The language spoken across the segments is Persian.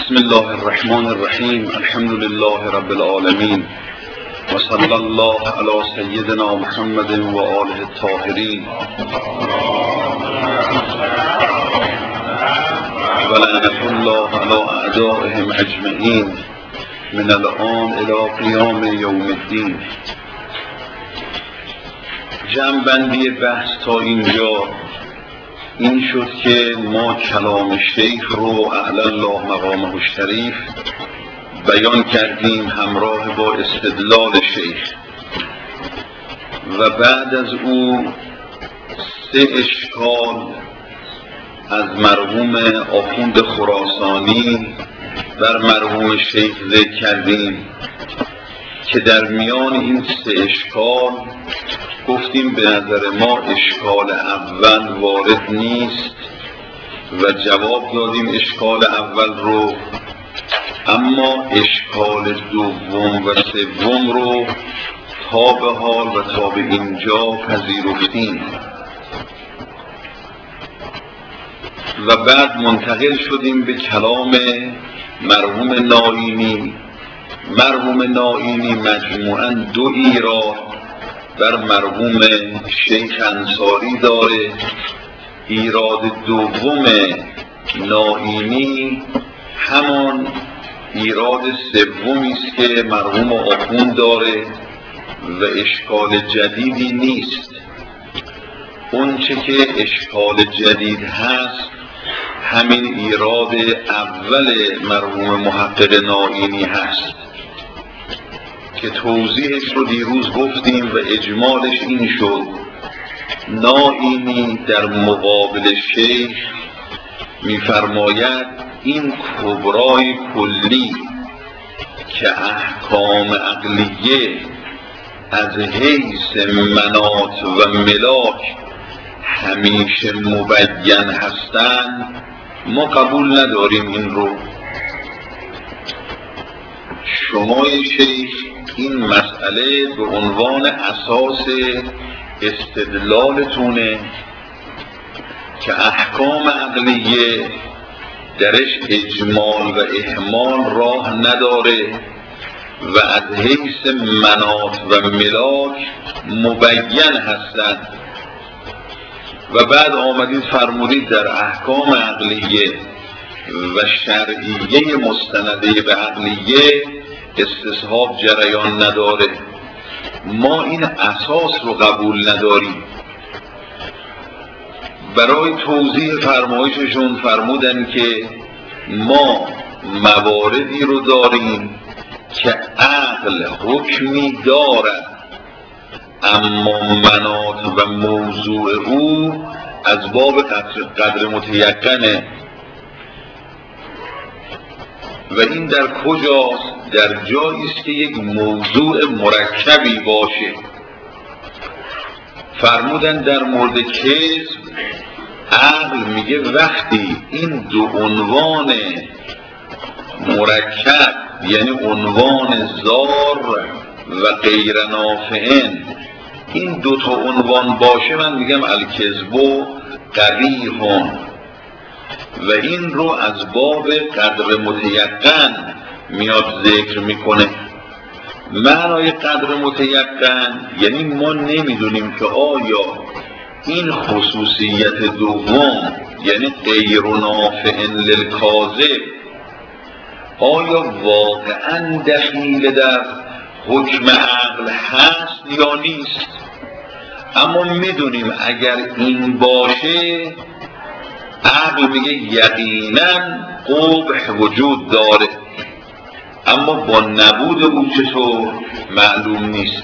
بسم الله الرحمن الرحیم. الحمد لله رب العالمین و صلی الله علی سیدنا محمد و آله الطاهرین و لعنة الله علی اعدائهم اجمعین من الآن الی قیام یوم الدین. جمع بندی بحث تا اینجا این شد که ما کلام شیخ رو اعلی الله مقامه الشریف بیان کردیم همراه با استدلال شیخ و بعد از او 3 اشکال از مرحوم آخوند خراسانی بر مرحوم شیخ ذکر کردیم که در میان این 3 اشکال گفتیم به نظر ما اشکال اول وارد نیست و جواب دادیم اشکال اول رو، اما اشکال دوم و سوم رو تا به حال و تا به اینجا پذیرفتیم و بعد منتقل شدیم به کلام مرحوم نائینی. مرحوم نائینی مجموعاً 2 ایراد بر مرحوم شیخ انصاری داره. ایراد دوم نائینی همان ایراد سومی است که مرحوم آخوند داره و اشکال جدیدی نیست. اون چه که اشکال جدید هست همین ایراد اول مرحوم محقق نائینی هست که توضیحش رو دیروز گفتیم و اجمالش این شد: نائینی در مقابل شیخ می‌فرماید این کبرای کلی که احکام عقلیه از حیث مناط و ملاک همیشه مبین هستند ما قبول نداریم. این رو شمای شیخ این مسئله به عنوان اساس استدلالتونه که احکام عقلیه درش اجمال و اهمال راه نداره و از حیث مناط و ملاک مبین هستند و بعد آمدید فرمودید در احکام عقلیه و شرعیه مستنده به عقلیه استصحاب جریان نداره. ما این اساس رو قبول نداریم. برای توضیح فرمایششون فرمودن که ما مواردی رو داریم که عقل حکمی دارد اما مناط و موضوع او از باب قدر متیقنه. و این در کجاست؟ در جایی است که یک موضوع مرکبی باشه. فرمودن در مورد کسب عقل میگه وقتی این 2 عنوان مرکب یعنی عنوان ضار و غیر نافعن این 2 تا عنوان باشه من میگم الکذب قبیح و این رو از باب قدر متیقن میاد ذکر میکنه. معنای قدر متیقن یعنی ما نمیدونیم که آیا این خصوصیت دوم یعنی غیر نافع للکاذب آیا واقعا دخیل در حکم عقل هست یا نیست. اما میدونیم اگر این باشه عقل میگه یقینا قبح وجود داره، اما با نبود او چطور معلوم نیست.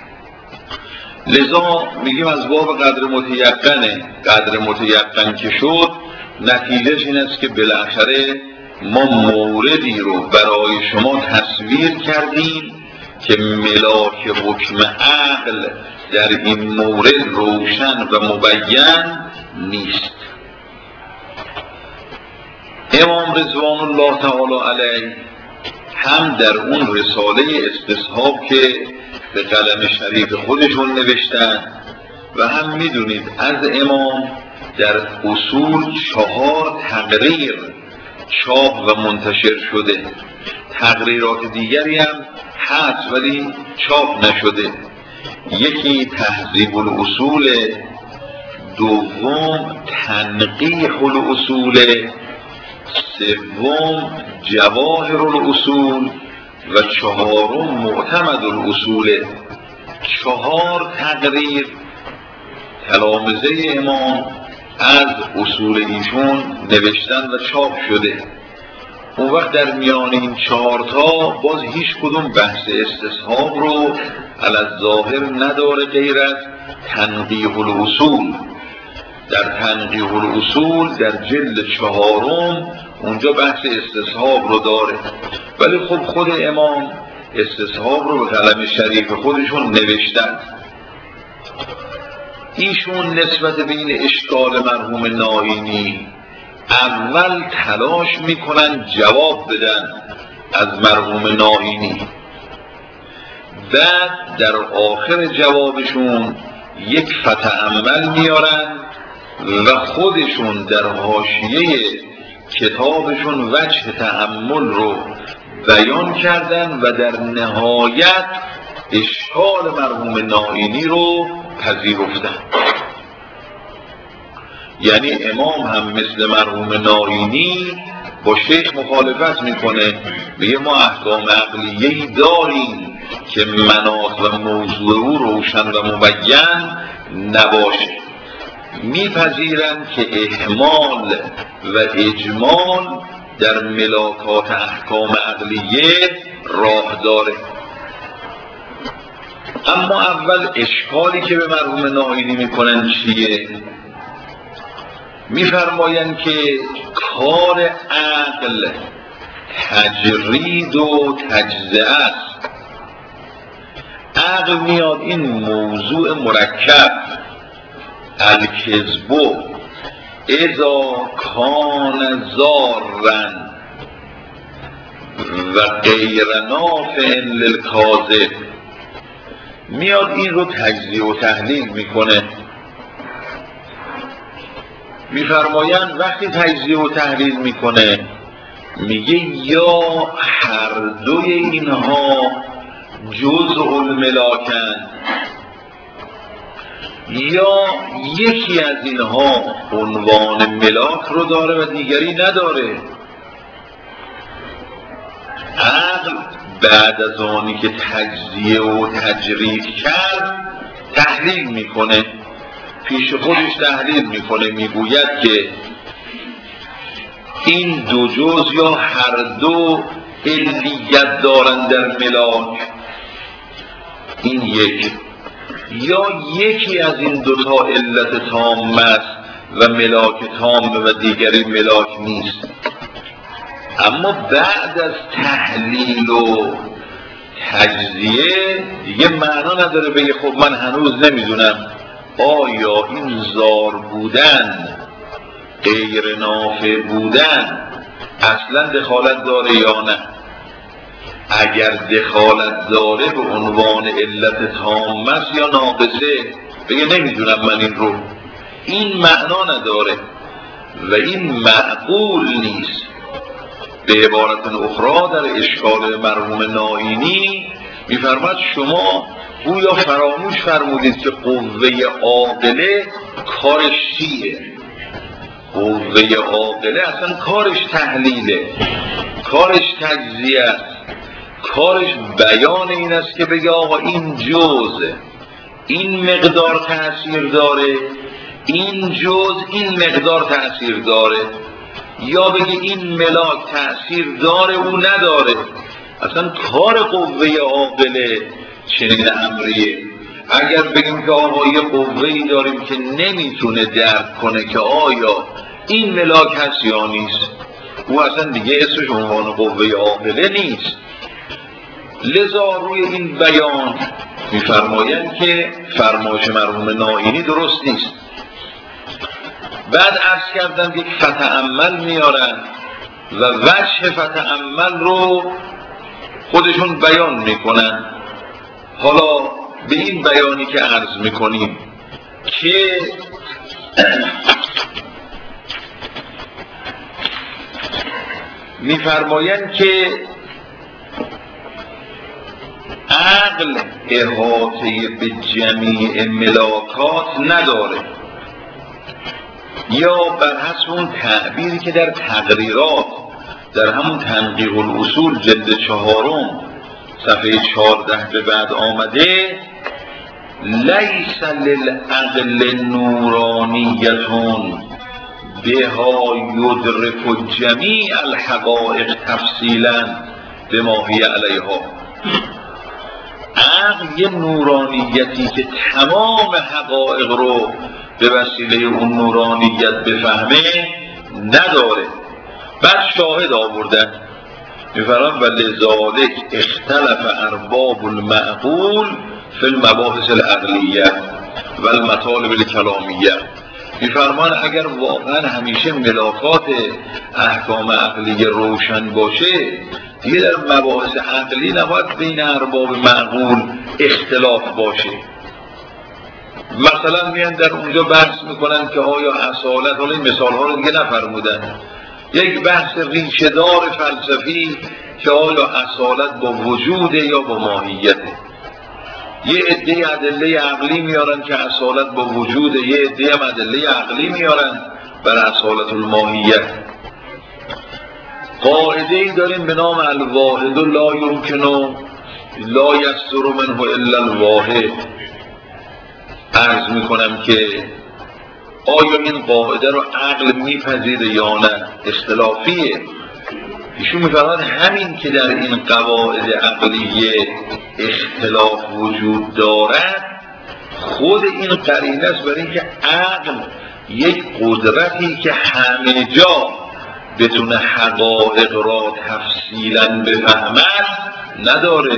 لذا میگیم از باب قدر متیقنه. قدر متیقن که شد نتیجهش این است که بالاخره ما موردی رو برای شما تصویر کردیم که ملاک حکم عقل در این مورد روشن و مبین نیست. امام رضوان الله تعالی علیه هم در اون رساله استصحاب که به قلم شریف خودشون نوشتن و هم میدونید از امام در اصول 4 تقریر چاپ و منتشر شده، تقریرات دیگری هم هست ولی چاپ نشده. یکی تهذیب الاصول، دوم تنقیح الاصول، سوم جواهر الاصول و چهارم معتمد الاصول. 4 تقریر تلامذه امام از اصول ایشون نوشتن و چاپ شده. اون وقت در میان این 4 تا باز هیچ کدوم بحث استصحاب رو علی الظاهر نداره غیر از تنقیح الاصول. در تنقیح الاصول در جلد 4 اونجا بحث استصحاب رو داره، ولی خب خود امام استصحاب رو به قلم شریف خودشون نوشتن. ایشون نسبت به این اشکال مرحوم نائینی اول تلاش میکنن جواب بدن از مرحوم نائینی، بعد در آخر جوابشون یک فتعمل میارن و خودشون در حاشیه کتابشون وجه تأمل رو بیان کردن و در نهایت اشکال مرحوم نائینی رو پذیرفتن. یعنی امام هم مثل مرحوم نائینی با شیخ مخالفت میکنه، میگه ما احکام عقلیه‌ای داریم که مناط و موضوع او روشن و مبین نباشه. میپذیرن که اهمال و اجمال در ملاکات احکام عقلیه راه داره. اما اول اشکالی که به مرحوم نائینی میکنن چیه؟ میفرماین که کار عقل تجرید و تجزیه است. عقل میاد این موضوع مرکب الکذب اذا کان ضارا و غیر نافع للکاذب، میاد این رو تجزیه و تحلیل میکنه. میفرمایند وقتی تجزیه و تحلیل میکنه میگه یا هر دوی اینها جزء الملاکن، یا یکی از اینها عنوان ملاک رو داره و دیگری نداره. عقل بعد از آنی که تجزیه و تجرید کرد تحلیل میکنه، پیش خودش تحلیل میکنه، میگوید که این دو جز یا هر دو علیت دارن در ملاک، این یک، یا یکی از این دوتا علت تام است و ملاک تامه و دیگری ملاک نیست. اما بعد از تحلیل و تجزیه دیگه معنا نداره بگه خب من هنوز نمیدونم آیا این زار بودن غیر نافع بودن اصلا دخالت داره یا نه. اگر دخالت داره به عنوان علت تام است یا ناقصه، بگه نمیدونم من این رو. این معنا نداره و این معقول نیست. به عبارت اخرى در اشکال مرحوم نائینی میفرماد شما گویا فراموش فرمودید که قوه عاقله کارش چیه. قوه عاقله اصلا کارش تحلیله، کارش تجزیه است، کارش بیان این است که بگه آقا این جزء این مقدار تأثیر داره، این جزء این مقدار تأثیر داره، یا بگه این ملاک تأثیر داره او نداره. اصلا کار قوه عاقله چنین امریه. اگر بگیم که آقا یه قوه‌ای داریم که نمیتونه درک کنه که آیا این ملاک هست یا نیست، او اصلا دیگه اسمش عنوان قوه عاقله نیست. لذا روی این بیان میفرمایند که فرمایش مرحوم نائینی درست نیست. بعد عرض کردم یک فتعمل میارن و وجه فتعمل رو خودشون بیان میکنن. حالا به این بیانی که عرض میکنیم که می‌فرمایند که عقل احاطه به جمیع ملاکات نداره، یا بر حسب اون تعبیری که در تقریرات در همون تنقیح الاصول جلد 4 صفحه 14 به بعد آمده، لیس للعقل نورانیتون بها یدرک جمیع الحقائق تفصیلا به ما هی علیها. عقل یه نورانیتی که تمام حقایق رو به وسیله اون نورانیت بفهمه نداره. بعد شاهد آوردن میفرمان و لذالک اختلف ارباب المعقول فی المباحث العقلیه و المطالب الکلامیه. میفرمان اگر واقعا همیشه ملاکات احکام عقلی روشن باشه، دیگه در مباحث عقلی نباید بین ارباب معقول اختلاف باشه. مثلا میان در اونجا بحث میکنن که آیا اصالت، حالا این مثال ها رو دیگه نفرمودن، یک بحث ریشه‌دار فلسفی که آیا اصالت با وجوده یا با ماهیته. یه عده ادله عقلی میارن که اصالت با وجوده، یه عده هم ادله عقلی میارن بر اصالت الماهیت. قاعده ای داریم به نام الواحد لا یمکن لا یصدر منه الا الواحد. عرض میکنم که آیا این قاعده رو عقل میپذیره یا نه؟ اختلافیه. ایشون میفرماید همین که در این قواعد عقلیه اختلاف وجود دارد، خود این قرینه است برای اینکه عقل یک قدرتی که همه جا بتونه حقایق را تفصیلا بفهمد نداره.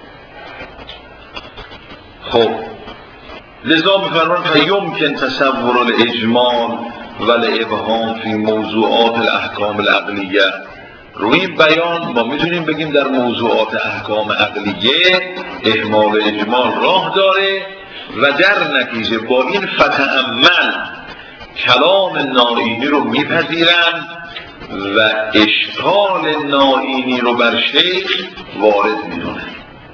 خب لذا میفرمان فیمکن تصور الاجمال و الابهام فی موضوعات الاحکام العقلیه. روی این بیان ما میتونیم بگیم در موضوعات احکام عقلیه اهمال و اجمال راه داره و در نتیجه با این فتأمل کلام نائینی رو میپذیرن و اشکال نائینی رو بر شیخ وارد میدونن.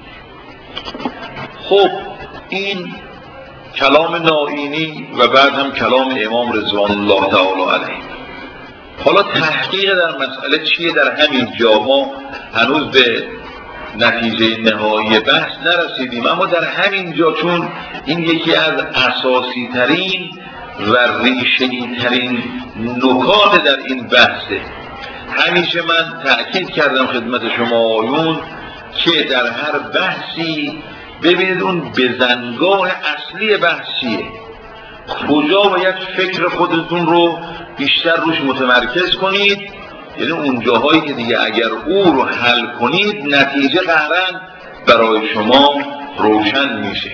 خب این کلام نائینی و بعد هم کلام امام رضوان الله تعالی علیه. حالا تحقیق در مسئله چیه؟ در همین جا ما هنوز به نتیجه نهایی بحث نرسیدیم، اما در همین جا چون این یکی از اساسی ترین و ریشه‌ای ترین نکات در این بحثه. همیشه من تأکید کردم خدمت شما آیون که در هر بحثی ببینید اون بزنگاه اصلی بحث چیه، کجا باید فکر خودتون رو بیشتر روش متمرکز کنید، یعنی اون جاهایی که دیگه اگر او رو حل کنید نتیجه قطعاً برای شما روشن میشه.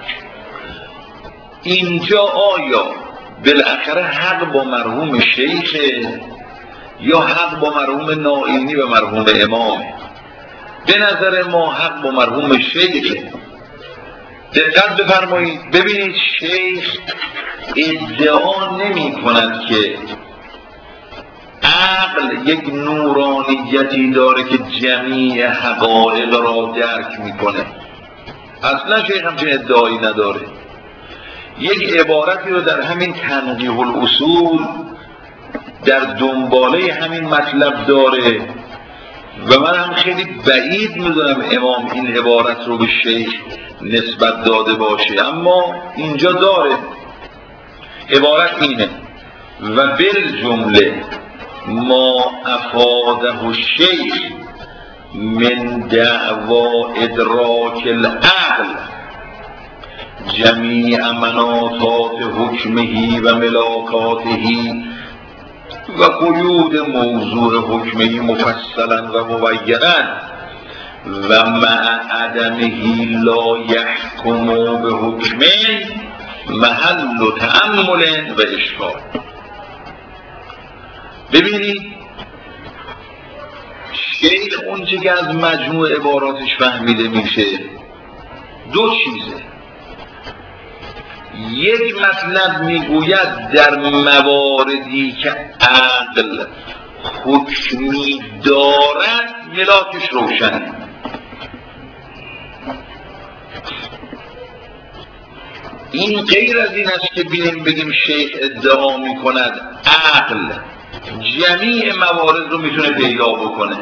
اینجا آیا بالاخره حق با مرحوم شیخ یا حق با مرحوم نائینی و مرحوم امامه؟ به نظر ما حق با مرحوم شیخ. دقت بفرمایید ببینید شیخ ادعا نمی کند که عقل یک نورانیتی داره که جمیع حقایق را درک میکنه. اصلا شیخ همچین ادعایی نداره. یک عبارتی رو در همین تنقیح الاصول در دنباله همین مطلب داره و من هم خیلی بعید میدونم امام این عبارت رو به شیخ نسبت داده باشه، اما اینجا داره. عبارت اینه: و بالجمله ما افاده الشیخ من دعوا ادراک العقل جمیع مناطات حکمه و ملاکاته و قیود موضوع حکمه مفصلا و مبینا و مع عدمه لا یحکم به حکمه محل تأمل و اشکال. ببینید شیخ اون چه که از مجموع عباراتش فهمیده میشه دو چیزه. یک مطلب میگوید در مواردی که عقل حکمی دارد ملاکش روشنه. این غیر از این است که بگیم شیخ ادعا میکند عقل جمیع موارد رو میتونه پیدا بکنه.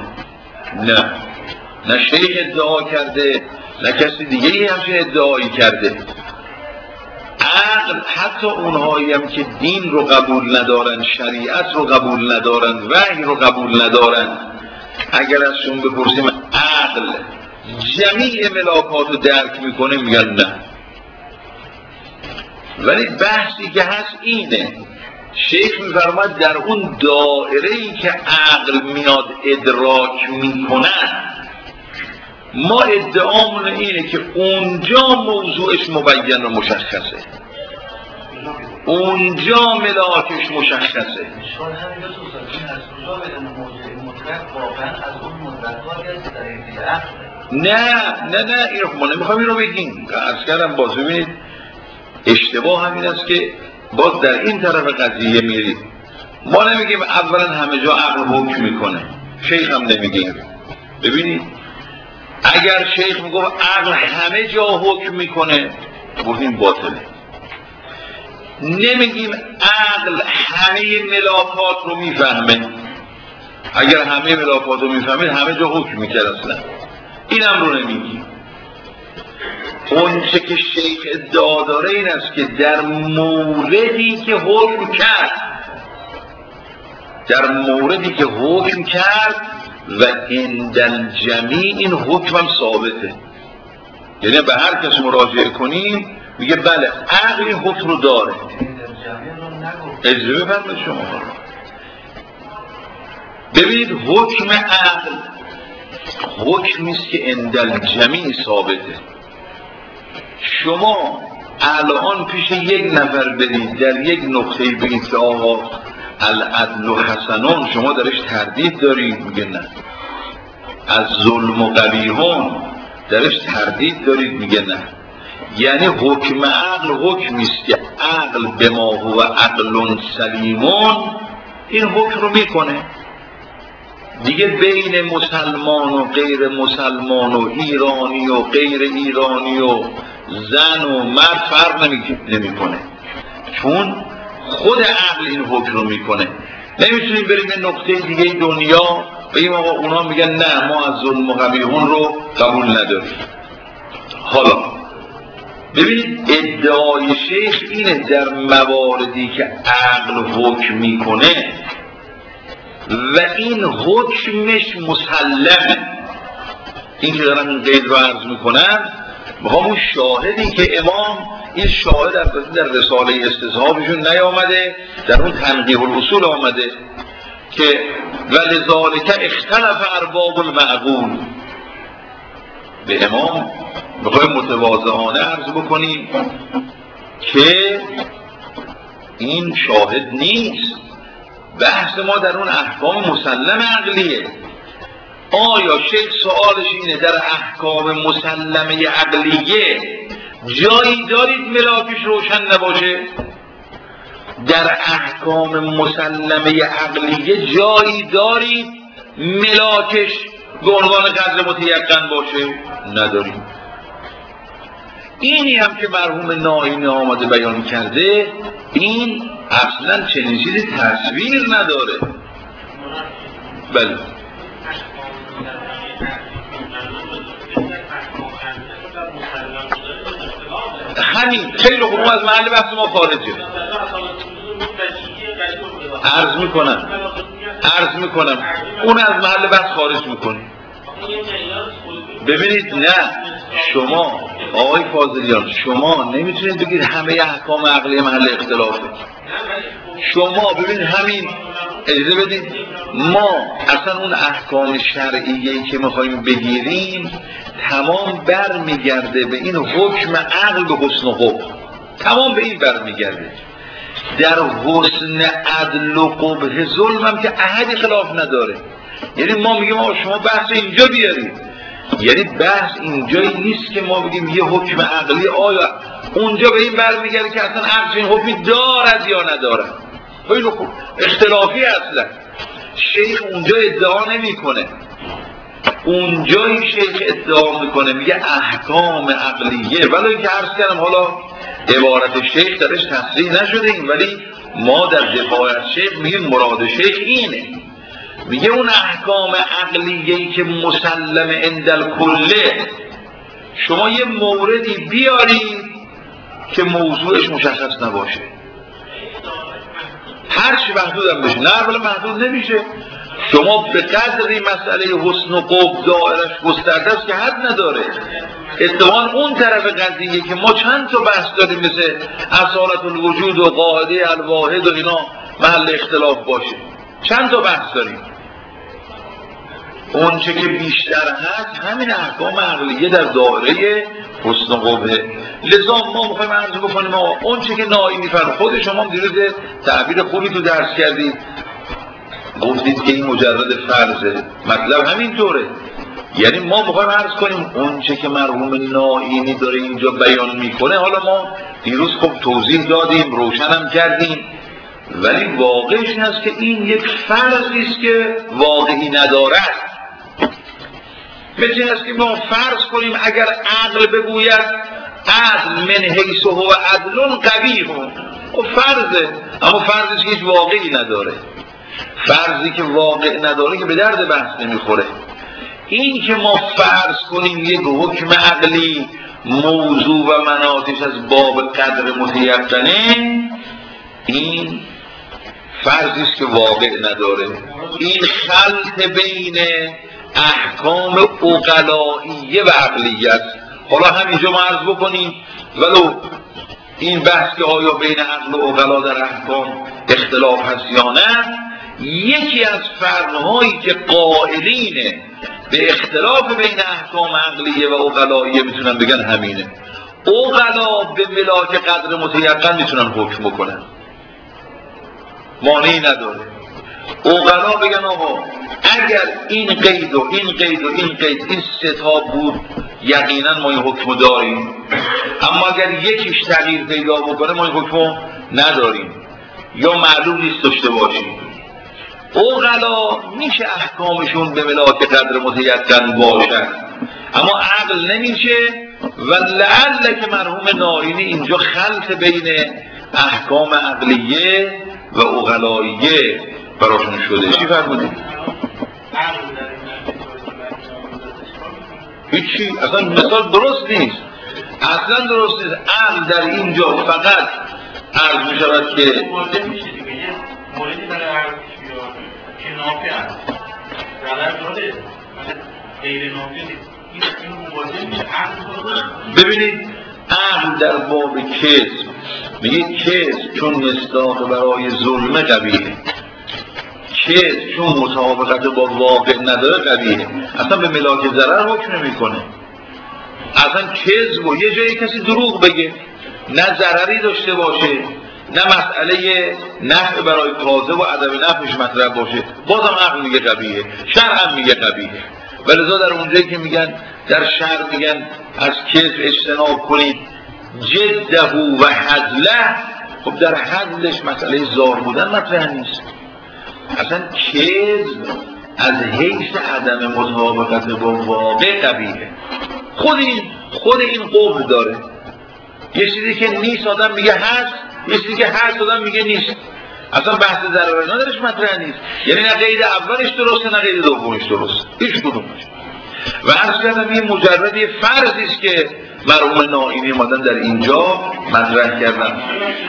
نه شیخ ادعا کرده، نه کسی دیگه همچین ادعایی کرده. عقل حتی اونهایی هم که دین رو قبول ندارن، شریعت رو قبول ندارن، وحی رو قبول ندارن، اگر ازشون بپرسیم عقل جمیع ملاکات رو درک میکنه، میگن نه. ولی بحثی که هست اینه، شیخ میفرماید در اون دائره‌ای که عقل میاد ادراک میکنن، ما ادعامون اینه که اونجا موضوعش مبین و مشخصه، اونجا ملاکش مشخصه. نه این رو ما نمیخوایم این رو بگیم. عرض کردم باز ببینید اشتباه همین است که باز در این طرف قضیه میرید. ما نمیگیم اولا همه جا عقل حکم میکنه، شیخ هم نمیگیم. ببینید اگر شیخ میگفت عقل همه جا حکم میکنه، گفتیم باطله. نمیگیم عقل همه ملاکات رو میفهمه، اگر همه ملاکات رو میفهمید همه جا حکم میکرد اصلا. اینم رو نمیگیم. اون چه که شیخ ادعا داره این است که در موردی که حکم کرد و عندل جمیع این حکم هم ثابته، یعنی به هر کس مراجعه کنیم میگه بله عقل این حکم رو داره. اجازه بفرمایید شما. ببینید حکم عقل حکمی است که عندل جمیع ثابته. شما الان پیش یک نفر برید در یک نقطه بگید که آقا العدل و حسنون، شما درش تردید دارید، میگه نه. از ظلم و قبیحون درش تردید دارید، میگه نه. یعنی حکم عقل حکمی است که عقل به ما هو عقل سلیمون این حکم رو میکنه دیگه. بین مسلمان و غیر مسلمان و ایرانی و غیر ایرانی و زن و مرد فرق نمیکنه، چون خود عقل این حکم رو میکنه. نمیتونیم بریم به نقطه دیگه دنیا بگیم آقا اونا میگن نه ما از ظلم و قبیحون رو قبول نداریم. حالا ببینید ادعای شیخ اینه در مواردی که عقل حکم میکنه و این حکمش مسلمه. این که دارم این قید رو عرض میکنم همون شاهدی که امام این شاهد در رساله استصحابشون نیامده، در اون تنقیح الاصول آمده که ولذالک اختلف ارباب المعقول. به امام بخوایم متواضعانه عرض بکنیم که این شاهد نیست. بحث ما در اون احکام مسلم عقلیه. آیا شیخ سوالش اینه در احکام مسلمه عقلیه جایی دارید ملاکش روشن نباشه؟ در احکام مسلمه عقلیه جایی دارید ملاکش به عنوان قدر متیقن باشه؟ نداریم. اینی هم که مرحوم ناینی آمده بیان کرده، این اصلا چنین چیزی تصویر نداره. بله همین خیلی خوب از محل بحث ما خارجه. عرض میکنم اون از محل بحث خارج میکنیم. ببینید نه شما آقای فاضلیان شما نمیتونید بگید همه احکام عقلی محل اختلافه. شما ببینید همین اجازه بدید ما اصلا اون احکام شرعیه‌ای که میخوایم بگیریم تمام برمیگرده به این حکم عقل به حسن و قبح، تمام به این برمیگرده. در حسن عدل و قبح ظلم هم که احدی خلاف نداره. یعنی ما میگیم آقا شما بحث اینجا بیارید، یعنی بحث اینجایی نیست که ما بگیم یه حکم عقلی آیا اونجا به این برمیگرده که اصلا عقل این حکمی دارد یا ندارد. خیلی خوب اختلافی اصلا. شیخ اونجا ادعا نمیکنه، اونجایی شیخ ادعا میکنه میگه احکام عقلیه، ولی اینکه عرض کردم حالا عبارت شیخ درش تصریح نشده این، ولی ما در دفاع از شیخ میگیم مراد شیخ اینه، میگه اون احکام عقلیه‌ای که مسلم عندل کله، شما یه موردی بیارید که موضوعش مشخص نباشه، هر چی محدود هم بشه، نه اولا محدود نمیشه، شما به قدری مسئله حسن و قبح دائرش گسترده است که حد نداره. اتفاقاً اون طرف قضیه که ما چند تا بحث داریم مثل اصالت الوجود و قاعده الواحد و اینا محل اختلاف باشه، چند تا بحث داریم. اون چه که بیشتر هست همین احکام عقلیه در دایره حسن و قبحه. لذا ما میخوایم عرض بکنیم اون چه که نائی میفرمه، خود شما دیروز تعبیر خوبی تو درس کردید، گفتید که این مجرد فرضه، مطلب همینطوره. یعنی ما میخوایم عرض کنیم اون چه که مرحوم نائینی داره اینجا بیان میکنه، حالا ما دیروز خب توضیح دادیم، روشنم کردیم، ولی واقعش این است که این یک فرضی است که واقعی ندارد. مثل این است که ما فرض کنیم اگر عقل بگوید عدل من حیث هو عدل قبیح، و فرضه، اما فرضی که هیچ واقعی نداره، فرضی که واقع نداره که به درد بحث نمیخوره. این که ما فرض کنیم یک حکم عقلی موضوع و مناطش از باب قدر متیقنه، این فرضی است که واقع نداره. این خلط بین احکام عقلائیه و عقلیه است. حالا همینجا ما عرض بکنیم ولو این بحث که آیا بین عقل و عقلا در احکام اختلاف هست یا نه، یکی از فرق‌هایی که قائلین به اختلاف بین احکام عقلیه و عقلائیه میتونن بگن همینه. عقلا به ملاک قدر متیقن میتونن حکم بکنن، مانعی نداره. عقلا بگن آقا اگر این قید و این قید و این قید این سه تا بود یقینا ما این حکم داریم، اما اگر یکیش تغییر پیدا بکنه ما این حکم نداریم یا معلوم نیست داشته باشیم. عقلا میشه احکامشون به ملاک قدر متیقن باشد، اما عقل نمیشه. و لعل که مرحوم نائینی اینجا خلط بین احکام عقلیه و عقلائیه براشون شده. چی فرمودید؟ هیچی، اصلا مثال درست نیست، اصلا درست نیست. عقل در اینجا فقط عرض می شود که موردی برای عرض که نافع هست ضرر داره غیر نافع نیست، این مواجه میشه عقل. ببینید عقل در باب کذب میگه کذب چون مصداق برای ظلم قبیحه، کذب چون مطابقت با واقع نداره قبیحه، اصلا به ملاک ضرر حکم نمیکنه. اصلا کذب و یه جایی کسی دروغ بگه نه ضرری داشته باشه نه مسئله نفع برای کاذب و عدم نفعش مطرح باشه، بازم عقل میگه قبیحه، شرع میگه قبیحه. ولذا در اونجایی که میگن در شرع میگن از کذب اجتناب کنید جده و حذله، خب در حذلش مسئله زار بودن مطرح نیست. اصلا کذب از حیث عدم مطابقت با واقع قبیحه. خود این قبح داره، یه چیزی که نیست آدم میگه هست، یه چیزی که هست آدم میگه نیست. اصلا بحث ضرر ندارش مطرح نیست، یعنی نه قید اولش درسته نه قید دومش درسته، هیچ کدومش. و عرض کردم این مجرد یه فرضی است که مرحوم نائینی اومدن در اینجا مطرح کردن.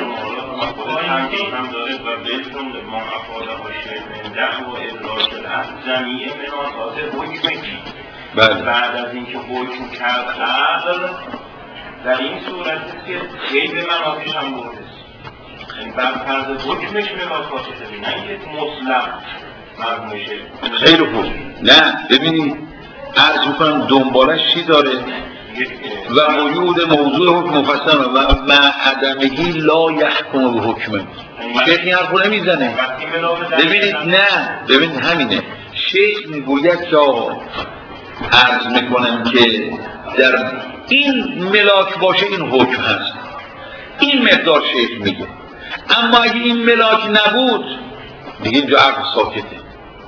بعد از اینکه حکم کرد عقل در این صورت است که غیب منافعش هم برده است، بر فرض حکمش منافعش داری، نه اینکه مطلق مرموشه. خیلی خوب. نه ببینید عرض میکنم دنبالش چی داره و قیود موضوع حکم مفصل و عدمهی لا یحکم به حکمه. شیخ این حرفو نمیزنه. ببینید نه ببینید همینه، شیخ میگوید که آقا عرض میکنم که در این ملاک باشه این حکم هست، این مقدار شیخ میگه. اما اگه این ملاک نبود دیگه اینجا عقل ساکته،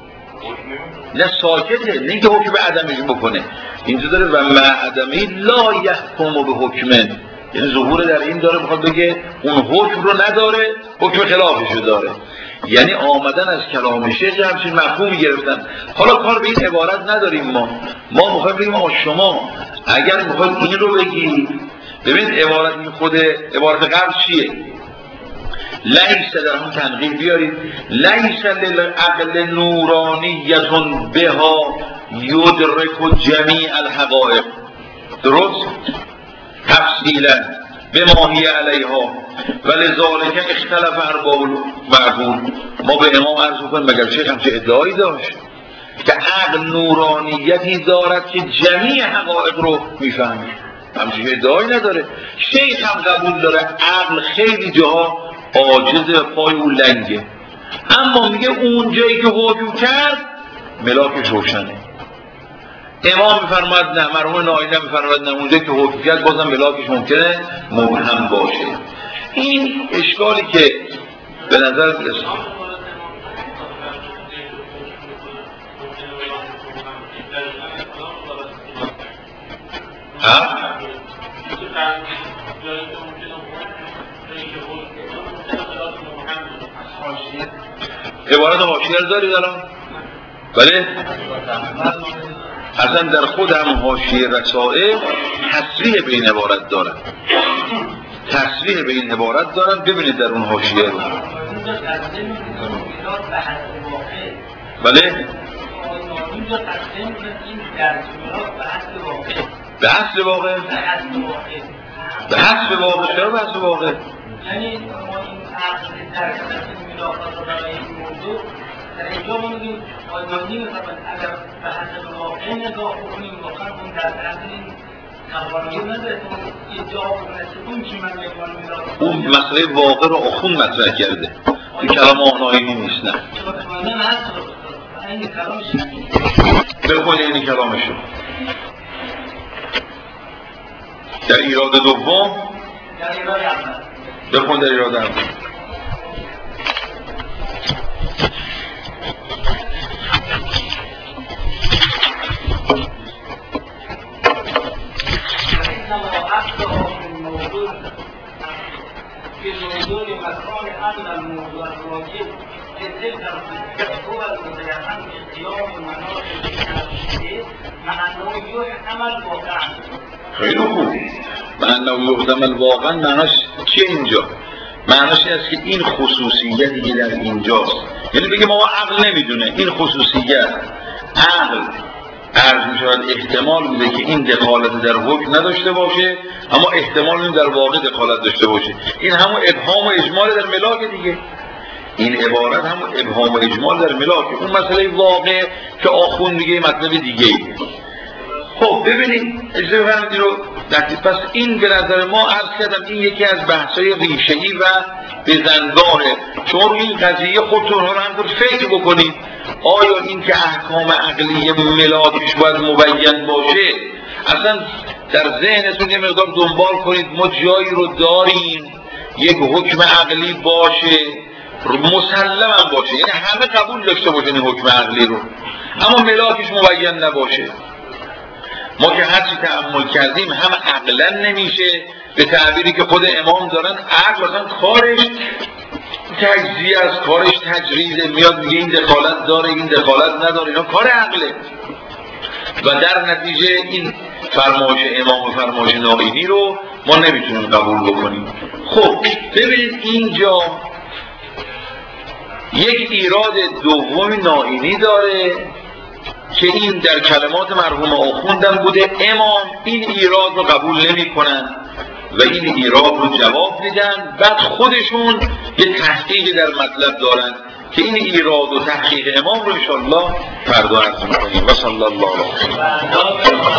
نه ساکته، نه که حکم عدمی بکنه. اینجا داره و مع عدمی لا یحکم به حکمن، یعنی ظهور در این داره بخواد بگه اون حکم رو نداره، حکم خلافش رو داره. یعنی آمدن از کلام شیخ همچین مفهومی گرفتن. حالا کار به این عبارت نداریم، ما میخوایم بگیم شما اگر میخواید این رو بگی، ببینید عبارت این خود عبارت قبل چیه؟ لیس در هم تنقیل بیارید، لیس للعقل نورانیتون بها یدرک جمیع الحقائق. درست؟ تفصیلا به ماهی علیها ولذالک اختلف ارباب المعقول. ما به امام عرض کنیم مگر شیخ همچه ادعایی داشت که عقل نورانیتی دارد که جمیع حقایق رو میفهمه؟ همچه ادعایی نداره. شیخ هم قبول داره عقل خیلی جاها عاجز پای او لنگه، اما میگه اون جایی که حکم کرد ملاکش روشنه. امام میفرماید نه، مرحوم ناینده میفرماید نه، اونجایی که حکم کرد بازم ملاکش ممکنه مبهم باشه. این اشکالی که به نظر میرسه عبارت حاشیه رو دارید الان؟ بله؟ اصلا در خود هم حاشیه رسائل تصریح به این عبارت دارن، تصریح به این عبارت دارن. ببینید در اون حاشیه رو. بله؟ به حسب واقع؟ به حسب واقع؟ چرا به حسب واقع؟ یعنی ما این عقل در ملاقات برای این موضوع در اینجا ما میگیم آیمانی میفرماید اگر به حسب واقع نگاه کنیم واقعا اون در طرف این توانایی نداره که یه جا اون چی من میگم ملاقات اون مسئله واقع رو آخون مطرح کرده، این کلام آنایی نیست. نه نه هست این کلامش بخونید این کلامشو در ایراد دوم، در ایراد اول بخون در ایراد اول. في موضوع مكان هذا الموضوع الواجب لتلك هو المتيقن اختيار مناطق مع انه يحتمل واقعا. خیلی خوب. مع انه يحتمل واقعا معناش چیه اینجا؟ معناش این است که این خصوصیتی که در اینجاست، یعنی بگه ما عقل نمیدونه این خصوصیت، عقل عرض می شود احتمال میده که این دخالت در حکم نداشته باشه، اما احتمال میده در واقع دخالت داشته باشه. این همون ابهام و اجمال در ملاک دیگه. این عبارت همون ابهام و اجمال در ملاک. اون مسئله واقع که آخون میگه مطلب دیگه. خب ببینید اجازه بفرمایید رو پس این به نظر ما عرض کردم این یکی از بحث‌های ریشه‌ای و بزنگاهه. شما روی این قضیه خودتون رو هم فکر بکنید، آیا این که احکام عقلی ملاکش باید مبین باشه، اصلا در ذهنتون یه مقدار دنبال کنید ما جایی رو داریم یک حکم عقلی باشه مسلم هم باشه، یعنی همه قبول داشته باشن این حکم عقلی رو، اما ملاکش مبین نباشه. ما که هرچی تأمل کردیم هم عقلا نمیشه، به تعبیری که خود امام دارن عقل اصلا کارش تجزیه از کارش تجریده، میاد میگه این دخالت داره این دخالت نداره، اینا کار عقله و در نتیجه این فرمایش امام و فرمایش ناینی رو ما نمیتونیم قبول بکنیم. خب ببینید اینجا یک ایراد دومی ناینی داره که این در کلمات مرحوم آخوندم بوده. امام این ایراد رو قبول نمی کنن و این ایراد رو جواب میدن، بعد خودشون یه تحقیق در مطلب دارن که این ایراد و تحقیق امام رو انشاءالله فردا عرض میکنیم. و صلی الله علیه و